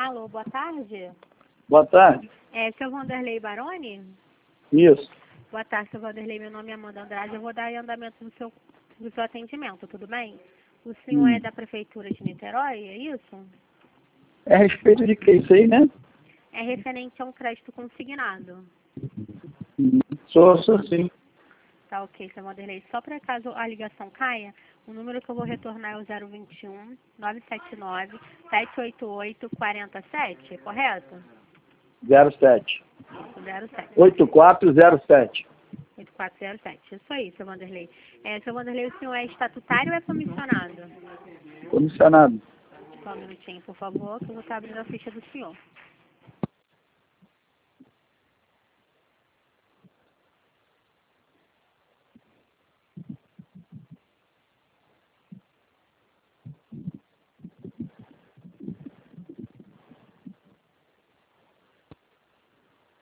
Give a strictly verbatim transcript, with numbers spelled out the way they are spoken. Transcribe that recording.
Alô, boa tarde. Boa tarde. É, seu Vanderlei Baroni? Isso. Boa tarde, seu Vanderlei. Meu nome é Amanda Andrade. Eu vou dar andamento no seu, no seu atendimento, tudo bem? O senhor Hum. é da Prefeitura de Niterói, é isso? É a respeito de que isso aí, né? É referente a um crédito consignado. Hum. Sou, sou sim. Tá ok, seu Vanderlei. Só para caso a ligação caia, o número que eu vou retornar é o zero vinte e um, nove sete nove, sete oito oito, quatro sete, correto? zero sete. Isso, zero sete. oito quatro zero sete. oito quatro zero sete. Isso aí, seu Vanderlei. É, seu Vanderlei, o senhor é estatutário ou é comissionado? Comissionado. Só um minutinho, por favor, que eu vou estar abrindo a ficha do senhor.